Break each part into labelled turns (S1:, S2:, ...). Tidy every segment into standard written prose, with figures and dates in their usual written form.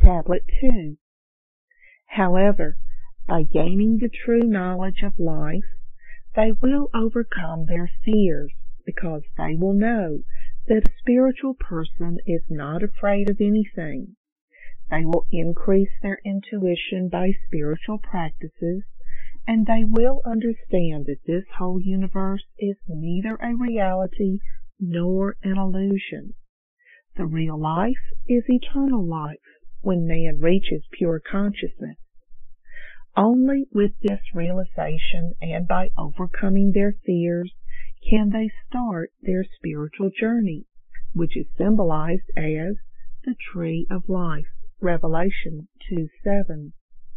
S1: Tablet 2. However, by gaining the true knowledge of life, they will overcome their fears because they will know that a spiritual person is not afraid of anything. They will increase their intuition by spiritual practices, and they will understand that this whole universe is neither a reality nor an illusion. The real life is eternal life when man reaches pure consciousness. Only with this realization and by overcoming their fears can they start their spiritual journey, which is symbolized as the Tree of Life, Revelation 2:7.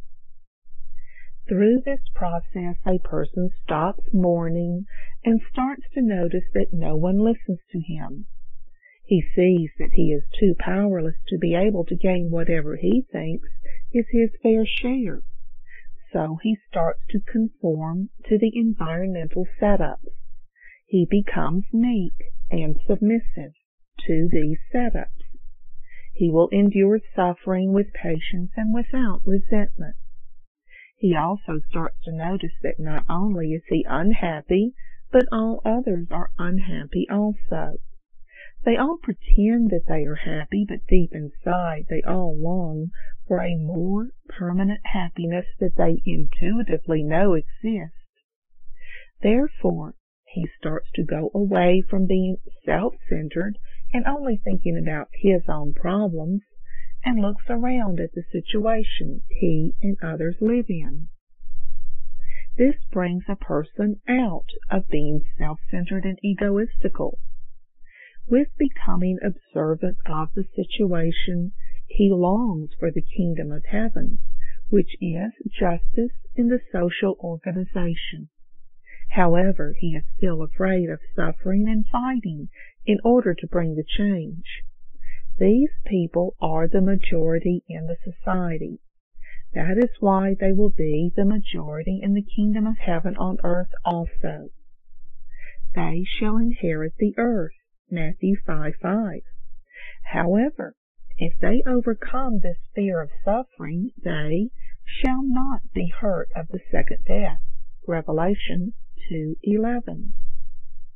S1: Through this process, a person stops mourning and starts to notice that no one listens to him. He sees that he is too powerless to be able to gain whatever he thinks is his fair share. So he starts to conform to the environmental setups. He becomes meek and submissive to these setups. He will endure suffering with patience and without resentment. He also starts to notice that not only is he unhappy, but all others are unhappy also. They all pretend that they are happy, but deep inside they all long for a more permanent happiness that they intuitively know exists. Therefore, he starts to go away from being self-centered and only thinking about his own problems, and looks around at the situation he and others live in. This brings a person out of being self-centered and egoistical. With becoming observant of the situation, he longs for the kingdom of heaven, which is justice in the social organization. However, he is still afraid of suffering and fighting in order to bring the change. These people are the majority in the society. That is why they will be the majority in the kingdom of heaven on earth also. They shall inherit the earth. Matthew 5:5. However, if they overcome this fear of suffering, they shall not be hurt of the second death. Revelation 2:11.